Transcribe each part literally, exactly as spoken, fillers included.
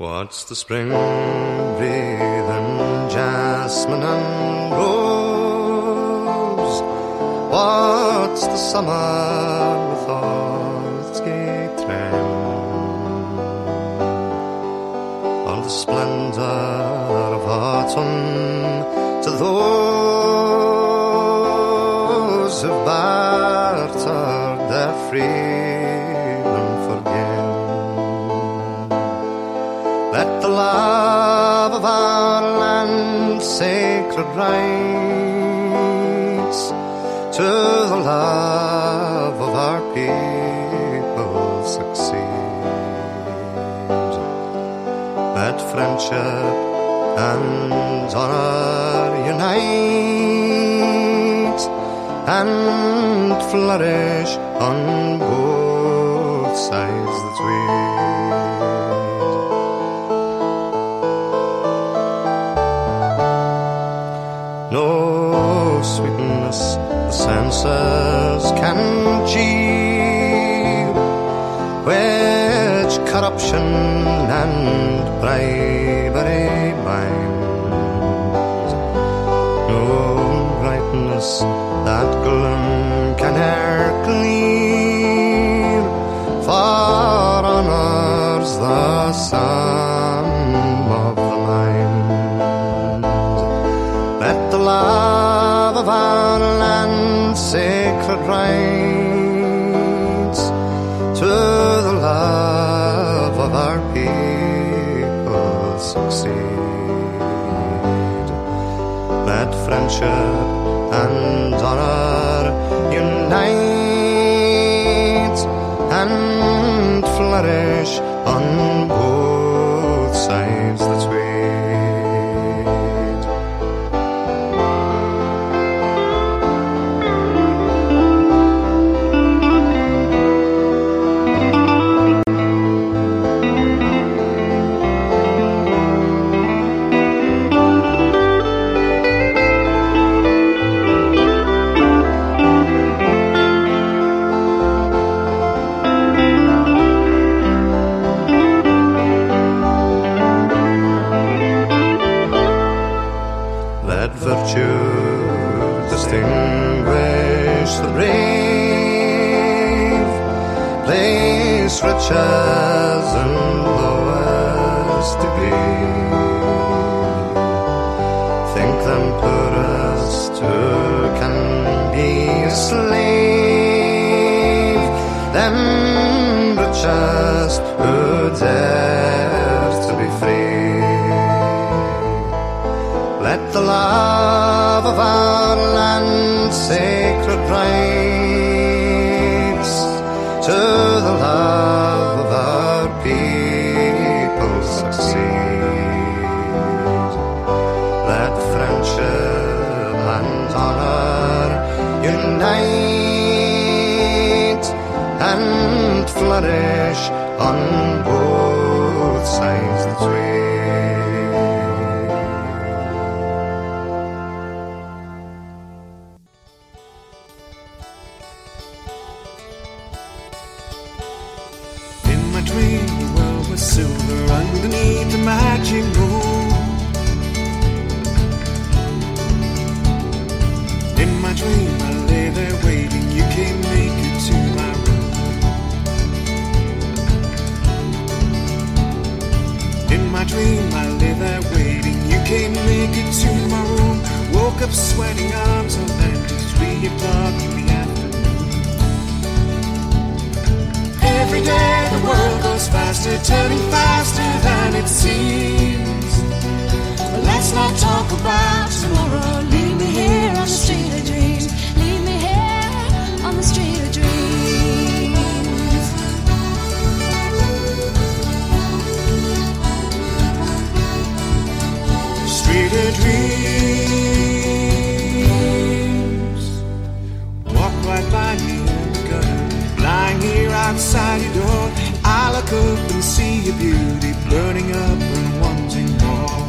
What's the spring breathing jasmine and rose? What's the summer with all its gay train? All the splendour of autumn to those who've bartered their freedom for gain. Let the love of our land sacred rights to the love of our people succeed. Let friendship and honour unite and flourish on both sides that we. No sweetness the senses can achieve, which corruption and bribery binds. No brightness that gloom can e'er clear, for honour's the sum of the mind. Let the love of our land sacred rights to the love of our people succeed. Let friendship and honour unite and flourish on both sides that we. Virtue distinguish the brave, place riches in lowest degree. Think them poorest who can be a slave, them richest who dare to be free. Let the love of our land sacred rights to the love of our people succeed. Let friendship and honour unite and flourish on both sides that we. Dream the world was silver underneath the magic moon. In my dream I lay there waiting, you came naked to my room. In my dream I lay there waiting, you came naked to my room. Woke up sweating, arms are empty, three o'clock in the afternoon. Every day the world goes faster, turning faster than it seems. But let's not talk about tomorrow. Leave me here on the street of dreams. Leave me here on the street of dreams. Street of dreams. Walk right by me in the gutter, lying here outside your door. I look up and see your beauty burning up and wanting more.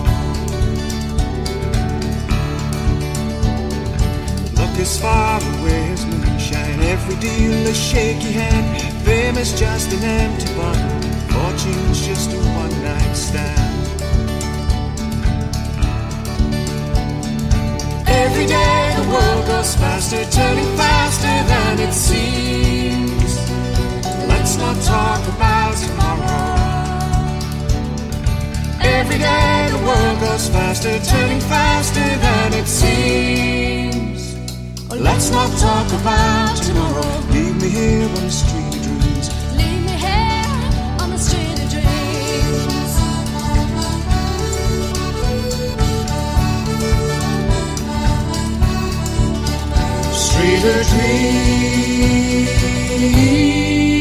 Look as far away as moonshine, every deal a shaky hand. Fame is just an empty bottle, fortune's just a one-night stand. it seems. Let's not talk about tomorrow. Every day the world goes faster, turning faster than it seems. Let's not talk about tomorrow. Leave me here on the street of dreams. Leave me here on the street of dreams. Street of dreams.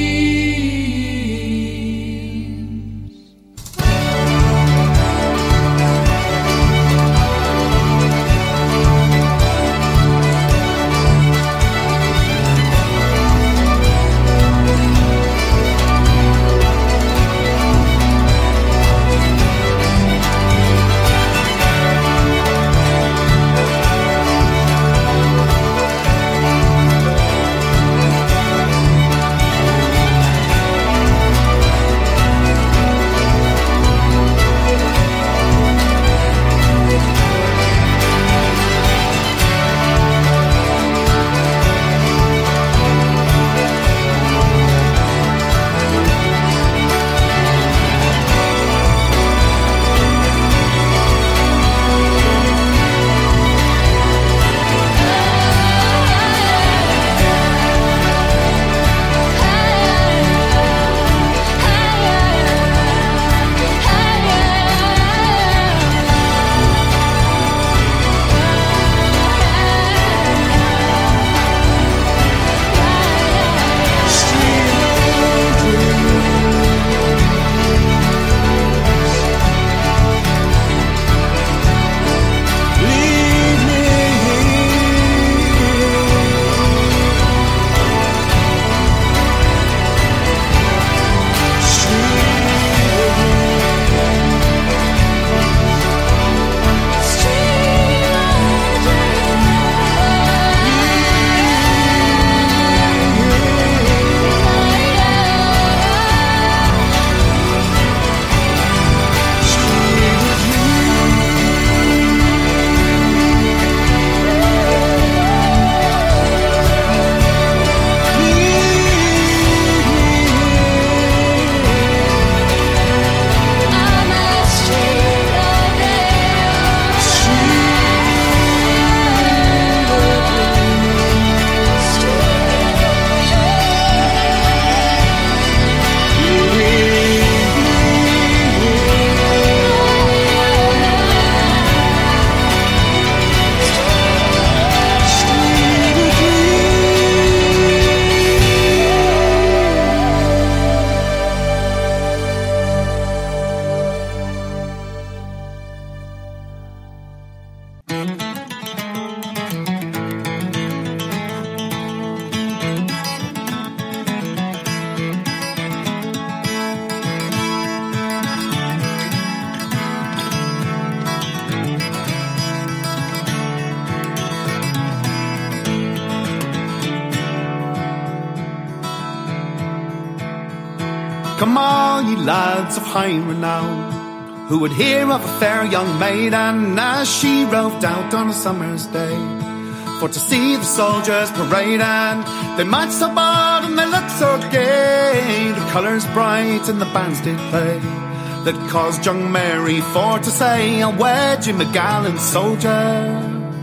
Come all ye lads of high renown, who would hear of a fair young maiden as she roved out on a summer's day, for to see the soldiers parading. They might so bold and they looked so gay, the colours bright and the bands did play, that caused young Mary for to say, I'll wed you, my gallant soldier.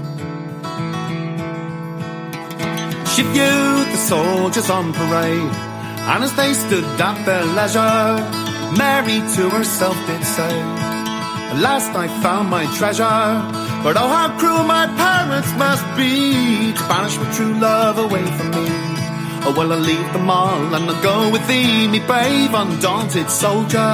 She viewed the soldiers on parade, and as they stood at their leisure, Mary to herself did say, at last I found my treasure. But oh, how cruel my parents must be, to banish my true love away from me. Oh, well, I'll leave them all and I'll go with thee, me brave, undaunted soldier.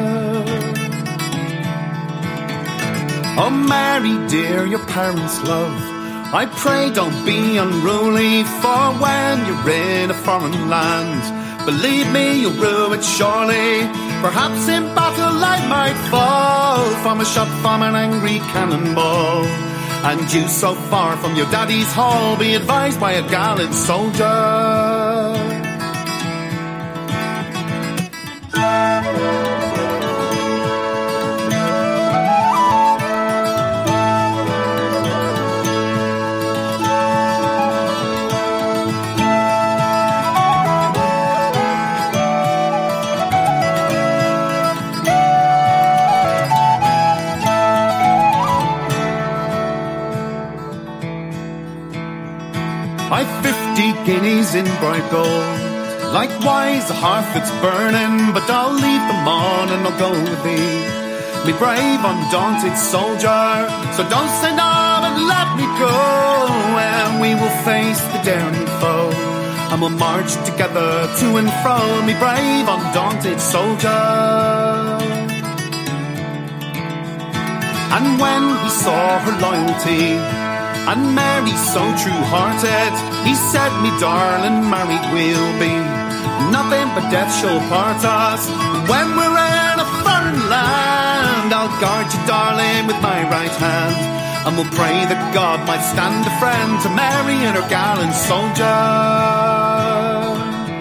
Oh, Mary dear, your parents' love, I pray don't be unruly, for when you're in a foreign land, believe me, you'll rue it surely. Perhaps in battle I might fall from a shot from an angry cannonball, and you so far from your daddy's hall, be advised by a gallant soldier. guineas in bright gold. Likewise the hearth that's burning, but I'll leave them on and I'll go with thee. Me brave, undaunted soldier, so don't say no and let me go. And we will face the daring foe, and we'll march together to and fro. Me brave, undaunted soldier. And when he saw her loyalty, and Mary so true-hearted, he said, me darling, married we'll be. Nothing but death shall part us. When we're in a foreign land, I'll guard you, darling, with my right hand. And we'll pray that God might stand a friend to Mary and her gallant soldier.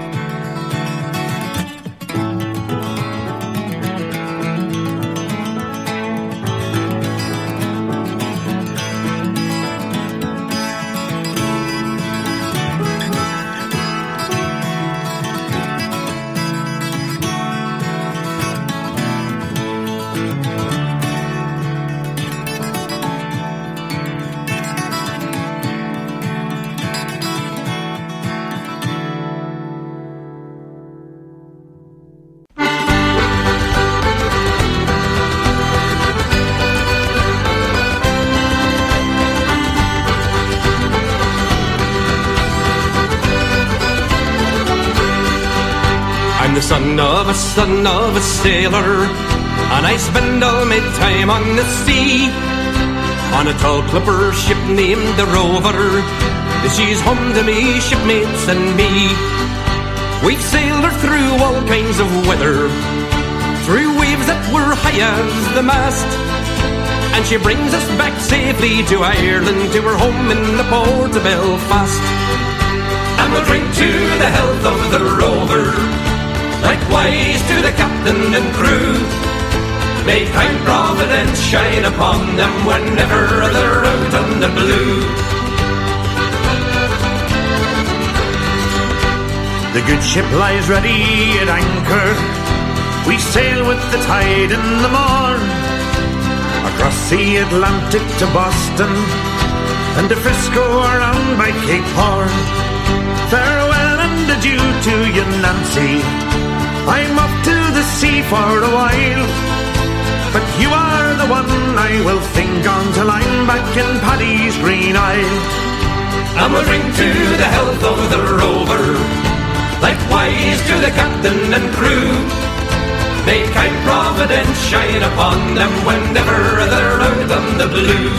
The son of a son of a sailor, and I spend all my time on the sea, on a tall clipper ship named the Rover. She's home to me, shipmates and me. We've sailed her through all kinds of weather, through waves that were high as the mast, and she brings us back safely to Ireland, to her home in the port of Belfast. And we'll drink to the health of the Rover, likewise to the captain and crew. May kind Providence shine upon them whenever they're out on the blue. The good ship lies ready at anchor. We sail with the tide in the morn, across the Atlantic to Boston, and to Frisco around by Cape Horn. Farewell and adieu to you, Nancy. I'm off to the sea for a while, but you are the one I will think on till I'm back in Paddy's Green Isle. And we'll drink to the health of the Rover, likewise to the captain and crew. May kind Providence shine upon them whenever they're out on the blue.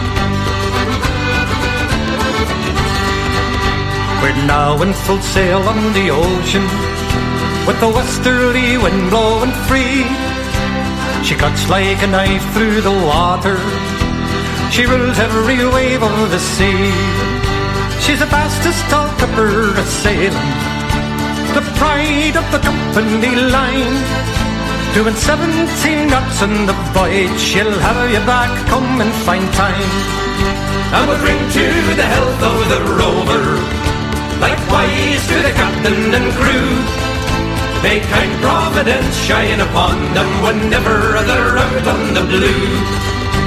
We're now in full sail on the ocean, with the westerly wind blowing free. She cuts like a knife through the water, she rules every wave of the sea. She's the fastest tall clipper a-sailing, the pride of the company line. Doing seventeen knots on the voyage, she'll have you back, come and find time. And we'll drink to the health of the Rover, likewise to the captain and crew. May kind Providence shine upon them whenever they're out on the blue.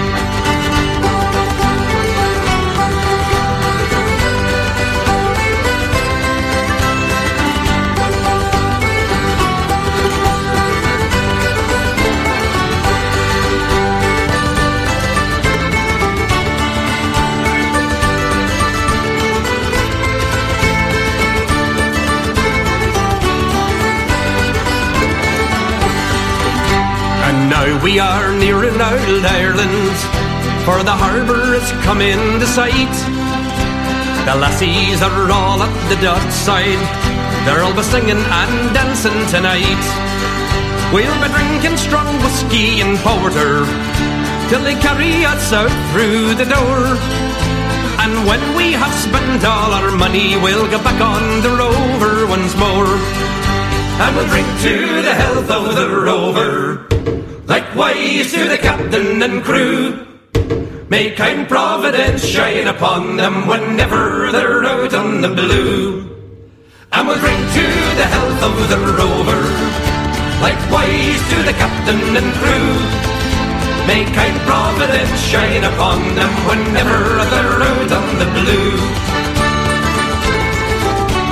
Now we are nearing old Ireland, for the harbour is come into sight. The lassies are all at the dockside, they're all be singing and dancing tonight. We'll be drinking strong whiskey and porter till they carry us out through the door. And when we have spent all our money, we'll get back on the Rover once more. And we'll drink to the health of the Rover, likewise to the captain and crew. May kind Providence shine upon them whenever they're out on the blue. And we'll drink to the health of the Rover, likewise to the captain and crew. May kind Providence shine upon them whenever they're out on the blue.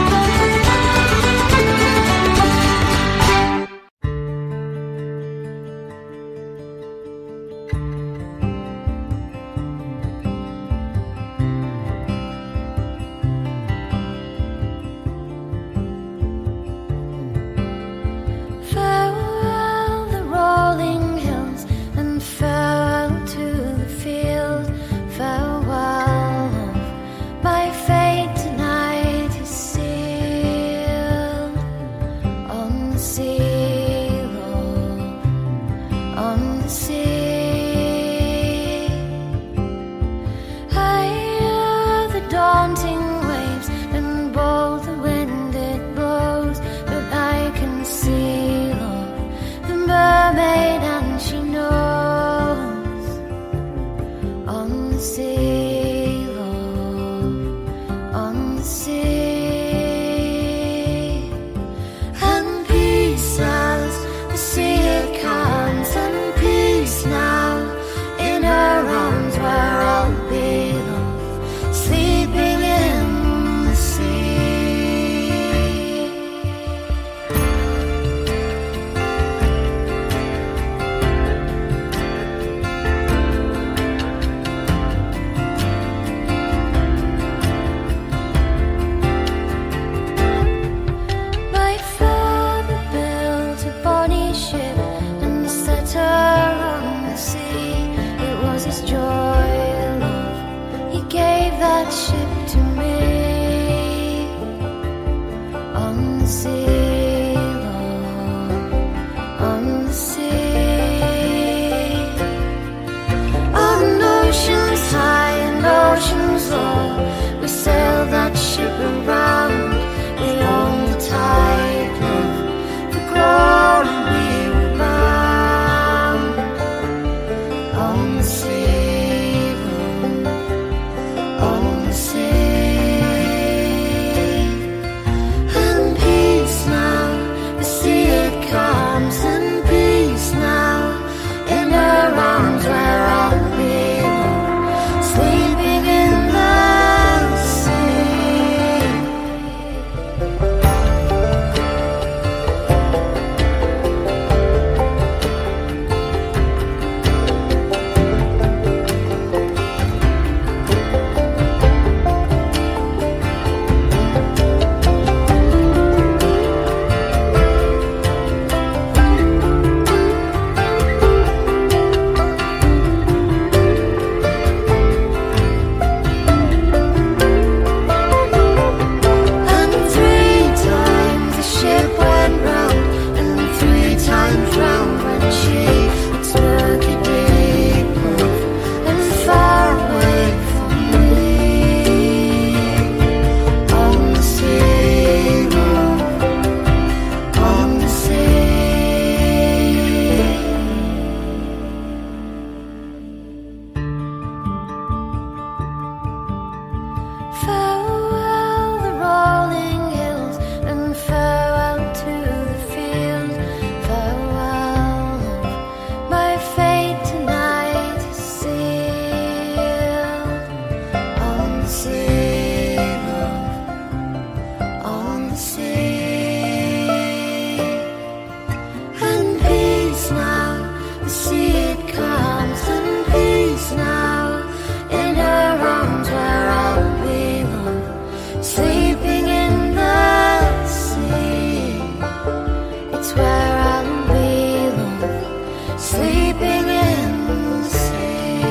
sleeping in the sea.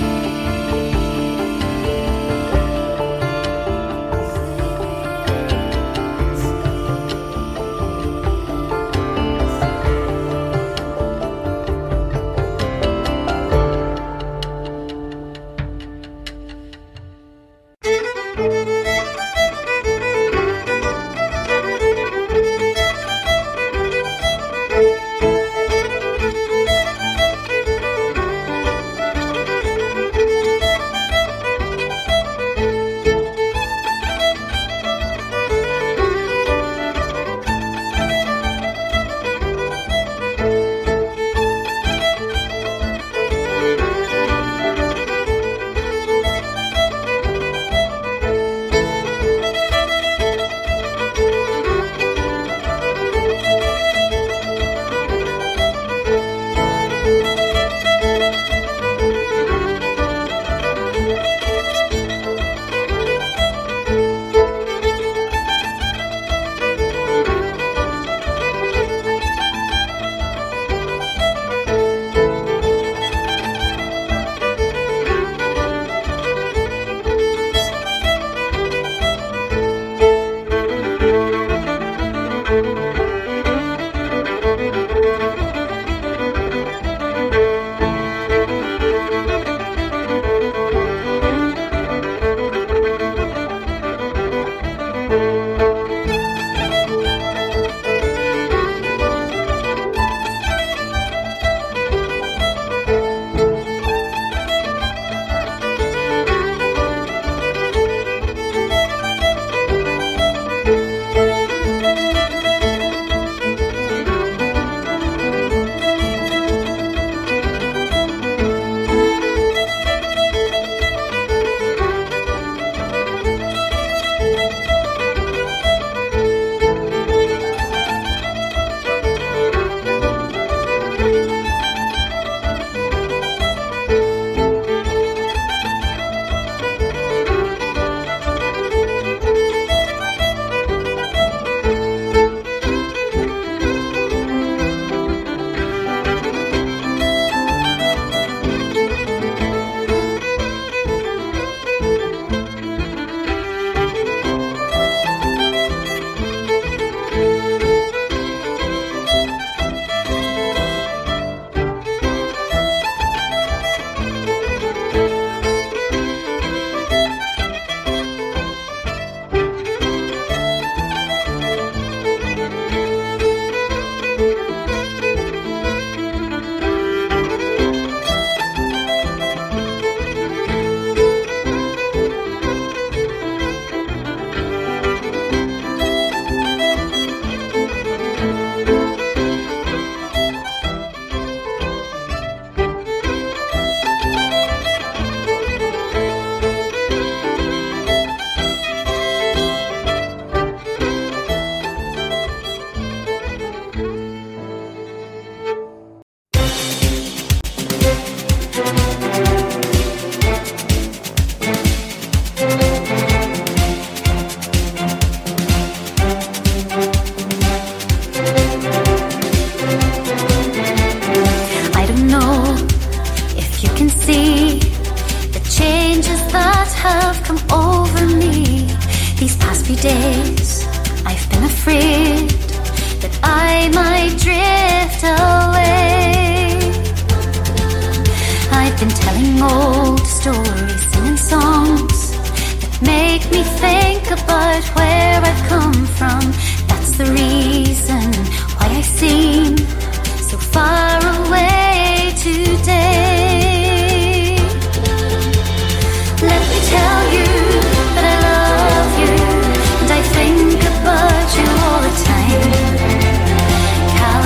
days I've been afraid that I might drift away. I've been telling old stories, singing songs that make me think about where I've come from. That's the reason why I seem so far away today. Let me tell you that I love you, and I think about you all the time.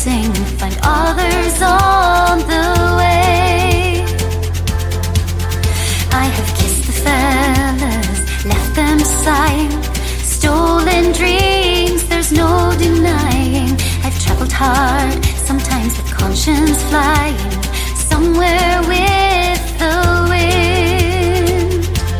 missing, find others on the way. I have kissed the fellas, left them sighing, stolen dreams, there's no denying. I've traveled hard, sometimes with conscience flying, somewhere with the wind.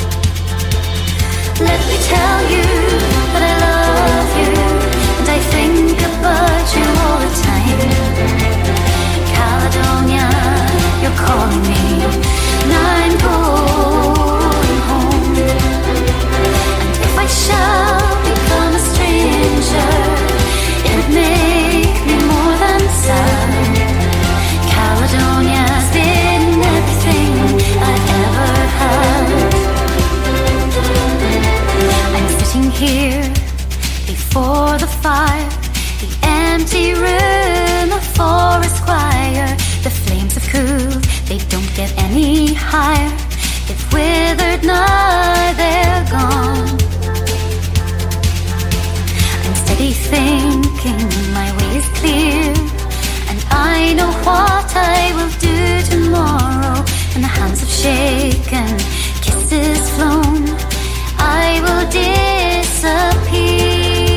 Let me tell you that I love you, and I think about you all the time. Caledonia, you're calling me, and I'm going home. And if I shall become a stranger, it would make me more than sad. Caledonia's been everything I've ever had. I'm sitting here before the fire, the empty room, a forest choir. The flames have cooled, they don't get any higher. They've withered, now they're gone. I'm steady thinking, my way is clear, and I know what I will do tomorrow. When the hands have shaken, kisses flown, I will disappear.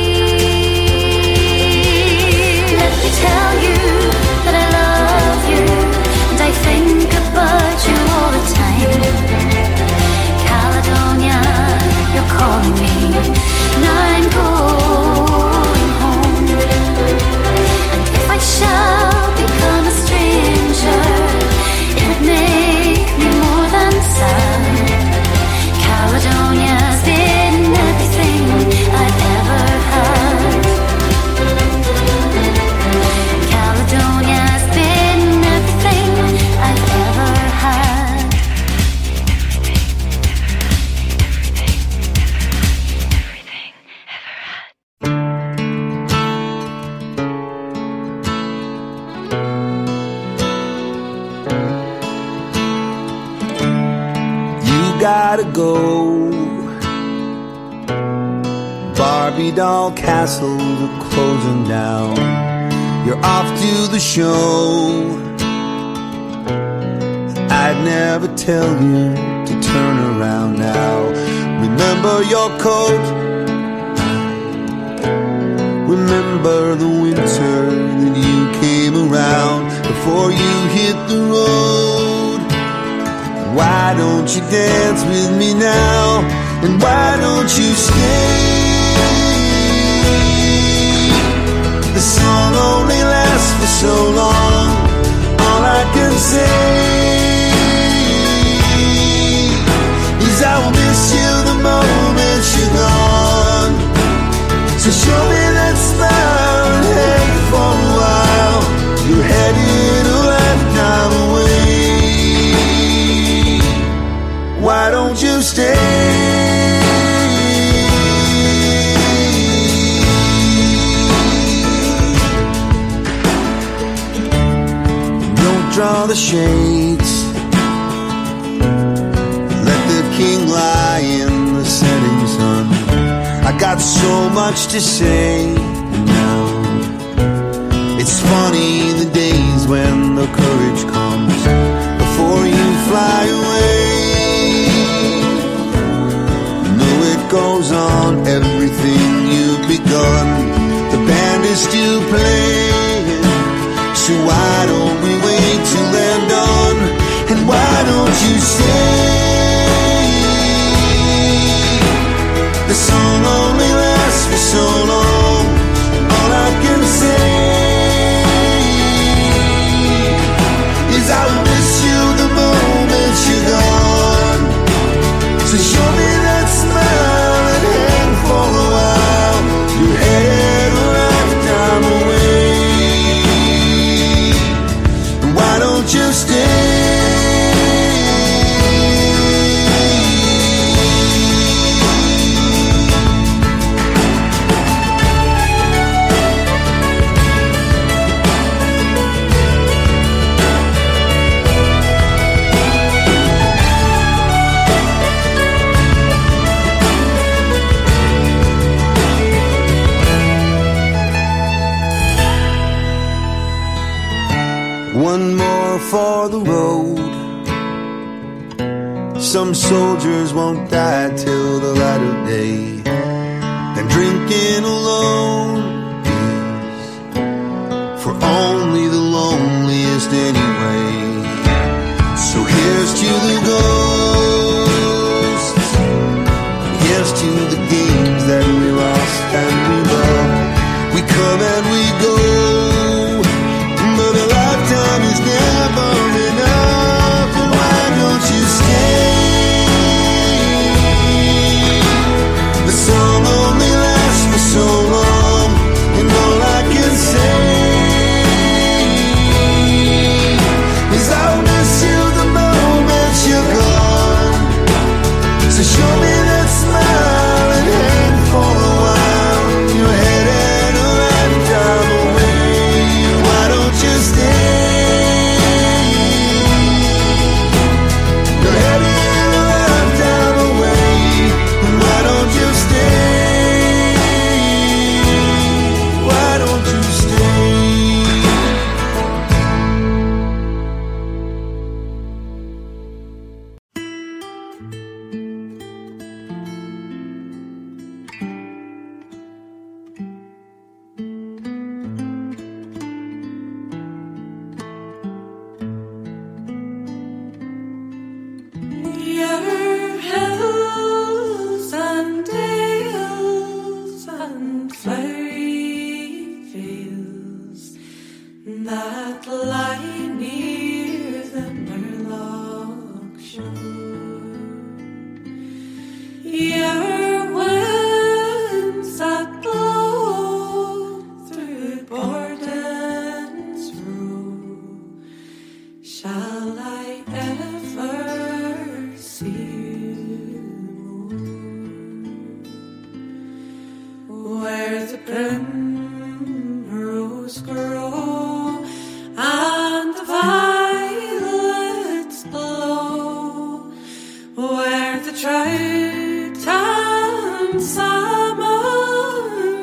Let me tell you that I love you, and I think about you all the time. Caledonia, you're calling me, and I'm going home. And if I shall become a stranger, it would make me more than sad. Caledonia's been everything I've ever had. Caledonia's been everything I've ever had. You gotta go. Barbie doll castles are closing down. You're off to the show. I'd never tell you to turn around now. Remember your coat. Remember the winter that you came around before you hit the road. Why don't you dance with me now? And why don't you stay? The song only lasts for so long. All I can say is I will miss you the moment you're gone. So show me that smile and hang for a while. You're headed a lifetime away. Why don't you stay? Draw the shades, let the king lie in the setting sun. I got so much to say now. It's funny the days when the courage comes before you fly away. No, it goes on, everything you've begun. The band is still playing, so why don't we wait till they're done? And why don't you stay? The song only lasts for so long. All I can say is I will miss you the moment you're gone. So show me that smile and hang for a while. You're headed one more for the road. Some soldiers won't die till the light of day, and drinking alone is for only the loneliest anyway. So here's to the ghosts, here's to the games that we lost and we love. We come and we go, but a lifetime is never enough. And why don't you stay? The song only lasts for so long, and all I can say is I'll miss you the moment you're gone. So show me that smile and hang for a while. You're headed a lifetime away. Why don't you stay? You're headed a lifetime away. Why don't you stay? Why don't you stay? Your hills and dales and flowery fields that lie near the Murlock shore. Your winds that blow through Borden's Row. Shall I ever see you more? Where the primrose grow and the violets blow, where the trout and salmon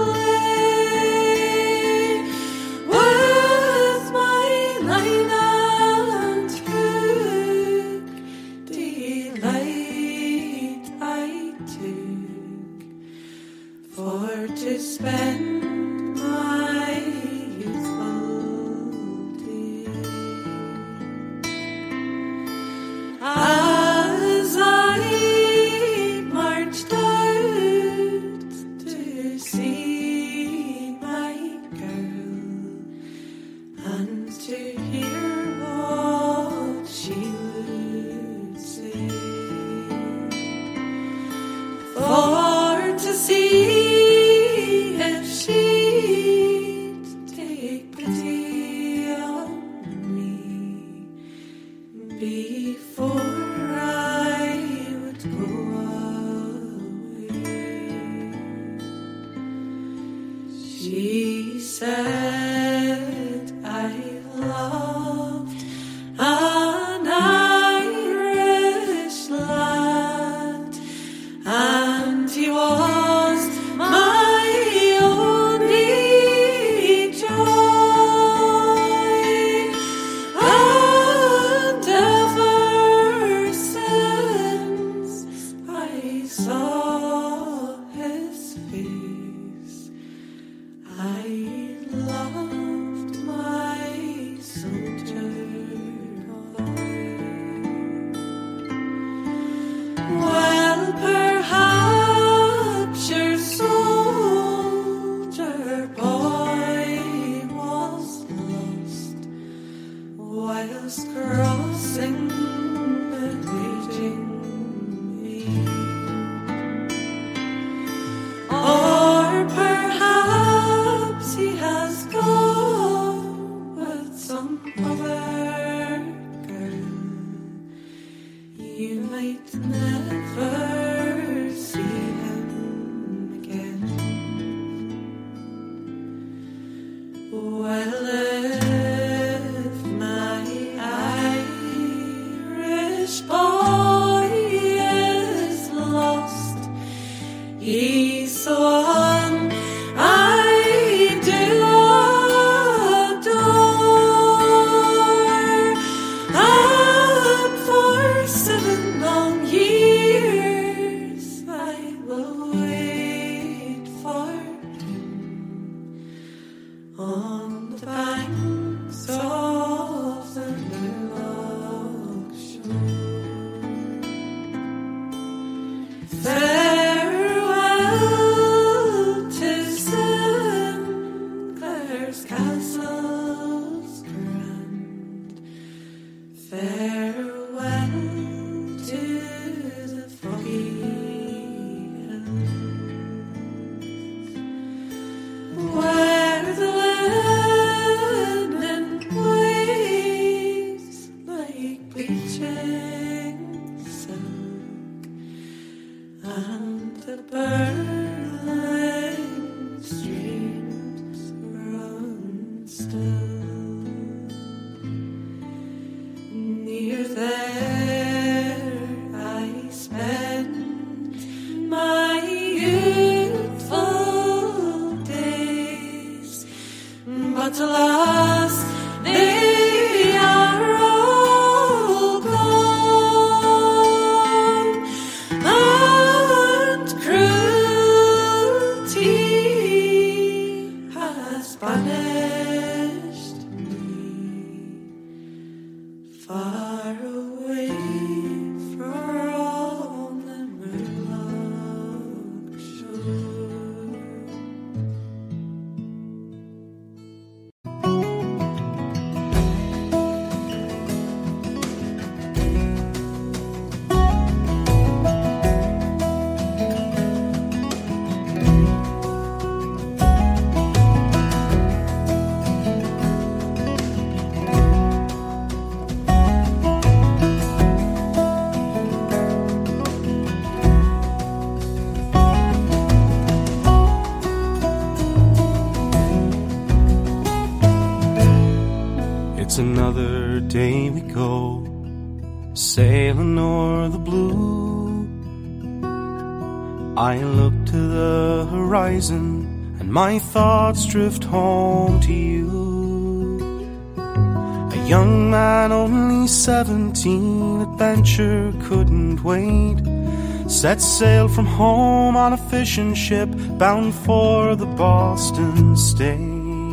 play, with my line and hook, delight I took for to spend my youthful day. As I marched out to see my girl and to hear what she would say, for to see if she'd take pity on me before I would go away. She said I loved an Irish lad, and he was my only joy. And ever since I saw his face, I loved my soldier boy. Well, perhaps your soldier boy was lost whilst crossing the raging main. Or perhaps he has gone with some other girl. You might never see him again. Well, if my Irish boy is lost, he's the one I do adore. on the banks of the Murlock shore. Farewell to Sinclair's castles grand. Farewell to the foggy hills, where the linden waves like bleaching silk, and the burling streams run still. Near there I spent my youthful days, but alas, they are all gone, and cruelty has banished me far away from the Murlock shore. It's another day we go, sailing o'er the blue. I look to the horizon and my thoughts drift home to you. A young man, only seventeen, adventure couldn't wait. Set sail from home on a fishing ship bound for the Boston State.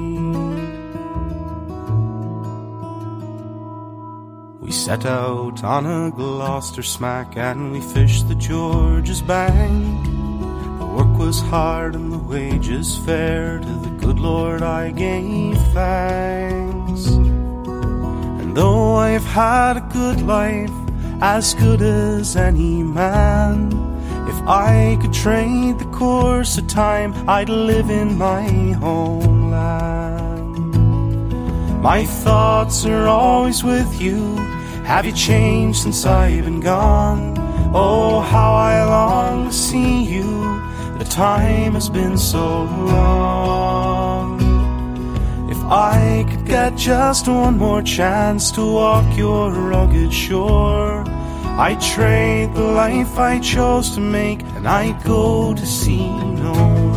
We set out on a Gloucester smack and we fished the George's Bank. The work was hard and the wages fair, to the good Lord I gave thanks. And though I've had a good life, as good as any man, if I could trade the course of time, I'd live in my homeland. My thoughts are always with you. Have you changed since I've been gone? Oh, how I long to see you. The time has been so long. If I could get just one more chance to walk your rugged shore, I'd trade the life I chose to make, and I'd go to sea no more.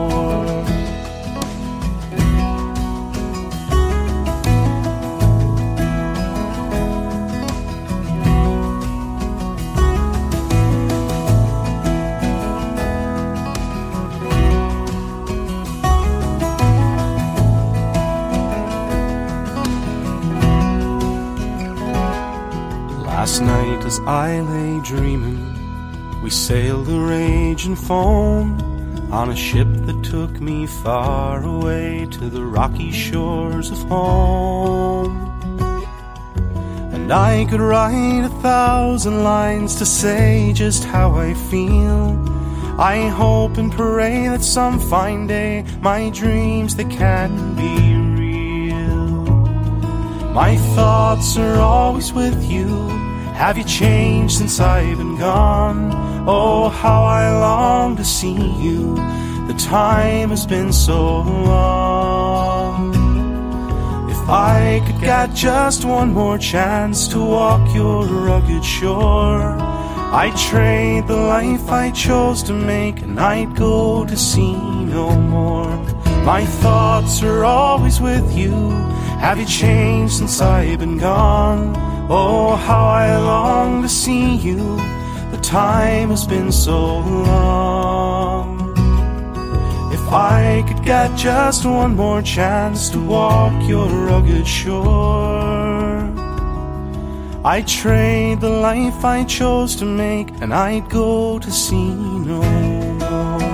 Last night as I lay dreaming, we sailed the raging foam on a ship that took me far away to the rocky shores of home. And I could write a thousand lines to say just how I feel. I hope and pray that some fine day my dreams, they can be real. My thoughts are always with you. Have you changed since I've been gone? Oh, how I long to see you. The time has been so long. If I could get just one more chance to walk your rugged shore, I'd trade the life I chose to make, and I'd go to sea no more. My thoughts are always with you. Have you changed since I've been gone? Oh, how I long to see you. The time has been so long. If I could get just one more chance to walk your rugged shore, I'd trade the life I chose to make, and I'd go to sea no more.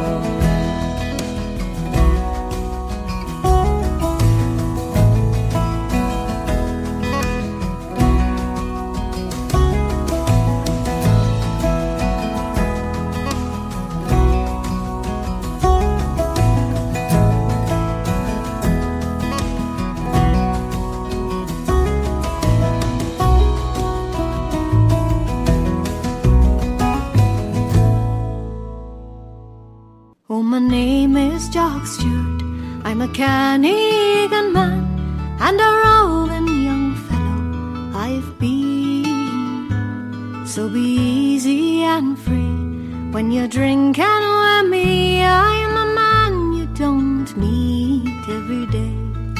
Oh, my name is Jock Stewart. I'm a Carnegie man and a roving young fellow I've been. So be easy and free when you're drinking with me. I'm a man you don't meet every day.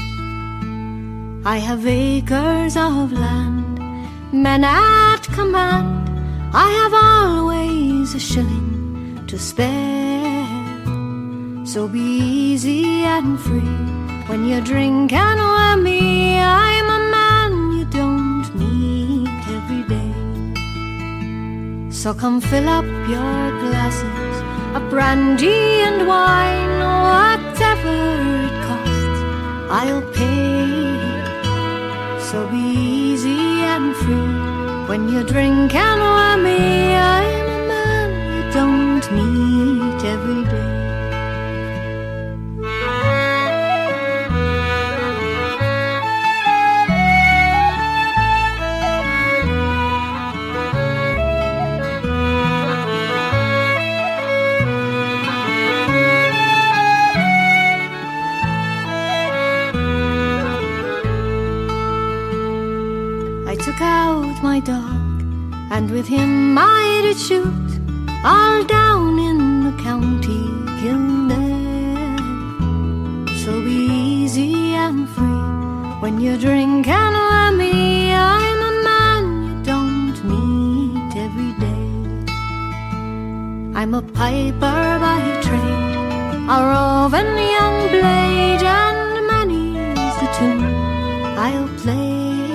I have acres of land, men at command. I have always a shilling to spare. So be easy and free when you're drinking with me. I'm a man you don't meet every day. So come fill up your glasses of brandy and wine. Whatever it costs, I'll pay. So be easy and free when you're drinking with me. I'm a man you don't meet every day. Took out my dog, and with him I did shoot all down in the county Kildare. So be easy and free when you're drinking with me. I'm a man you don't meet every day. I'm a piper by trade, a roving young blade, and many's the tune I'll play.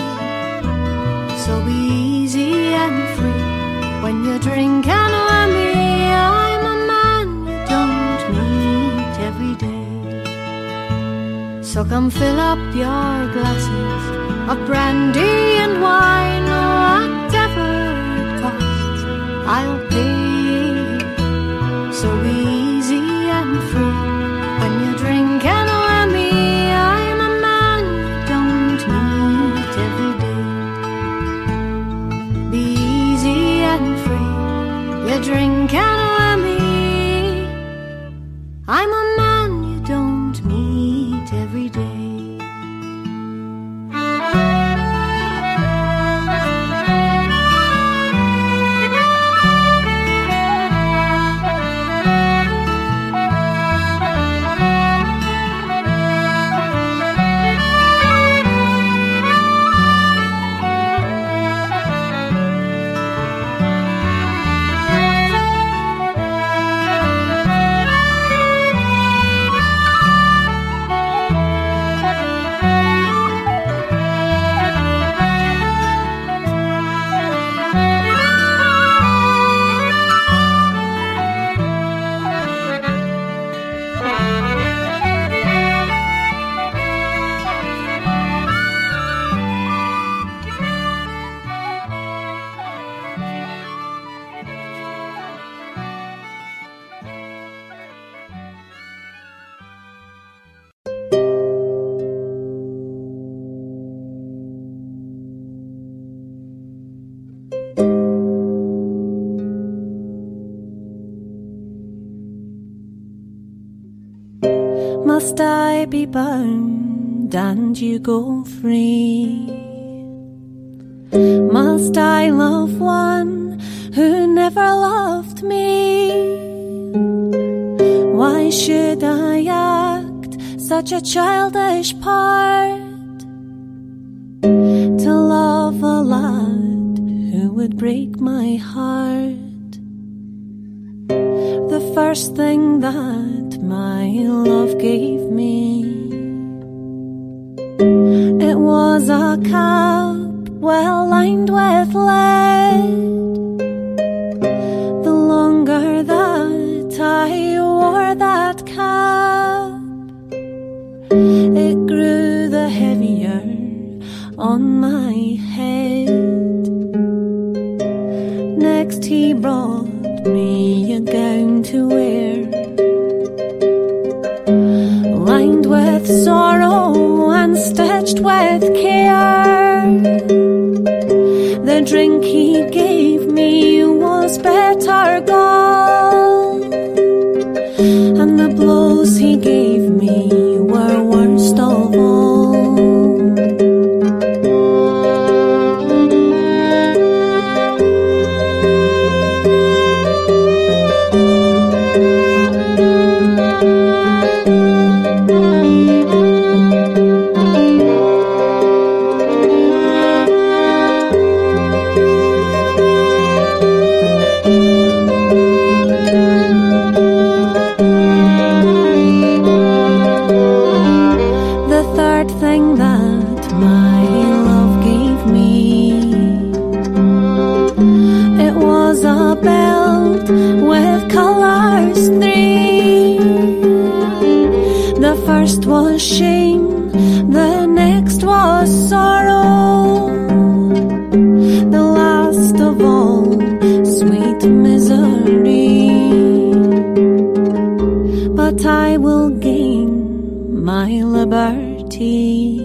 So be easy and free when you're drinking with me. I'm a man you don't meet every day. So come fill up your glasses of brandy and wine. Whatever it costs, I'll pay. So be easy and free when you're drinking with me. I'm a man you don't meet every day. Be easy and free, you're drinking with me. I'm a man you don't meet every day. Must I be bound and you go free? Must I love one who never loved me? Why should I act such a childish part to love a lad who would break my heart? The first thing that my love gave me. It was a cap well lined with lead. The longer that I wore that cap, it grew the heavier on my head. Next he brought me a gown to wear, lined with sorrow and stitched with care. The drink he gave me was bitter gall, and the blows he gave me were worst of all. First was shame, the next was sorrow, the last of all, sweet misery. But I will gain my liberty,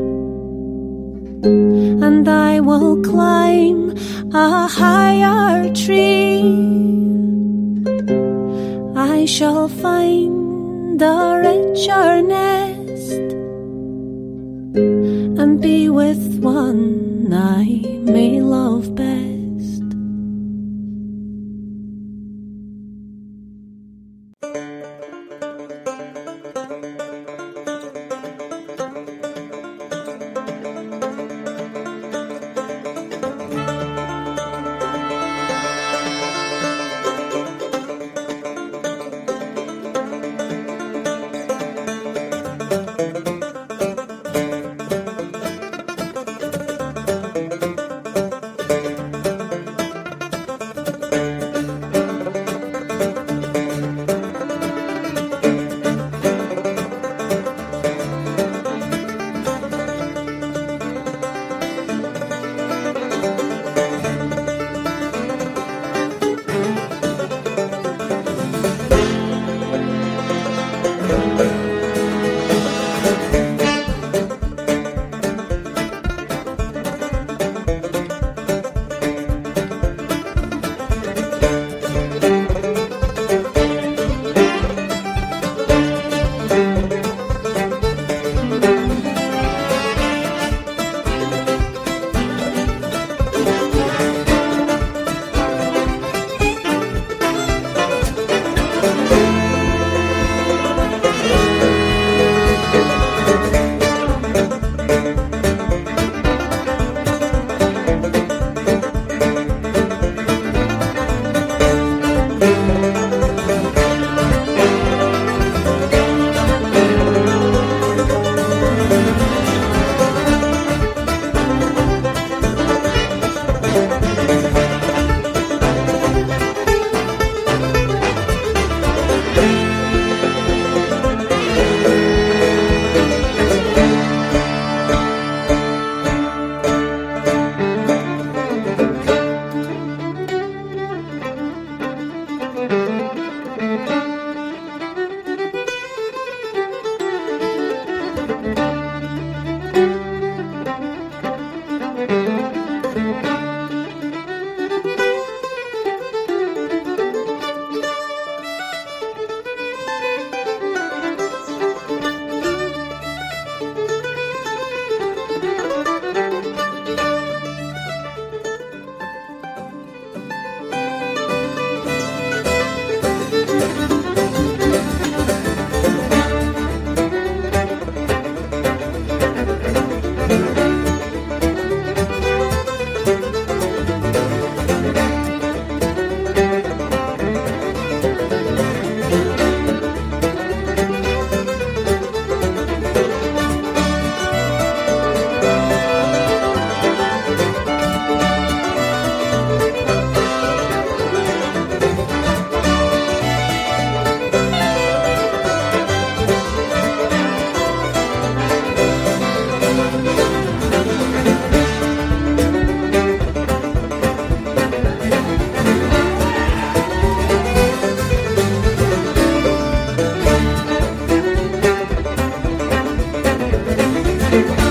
and I will climb a higher tree. I shall find a richer nest and be with one I may love best.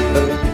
Thank you.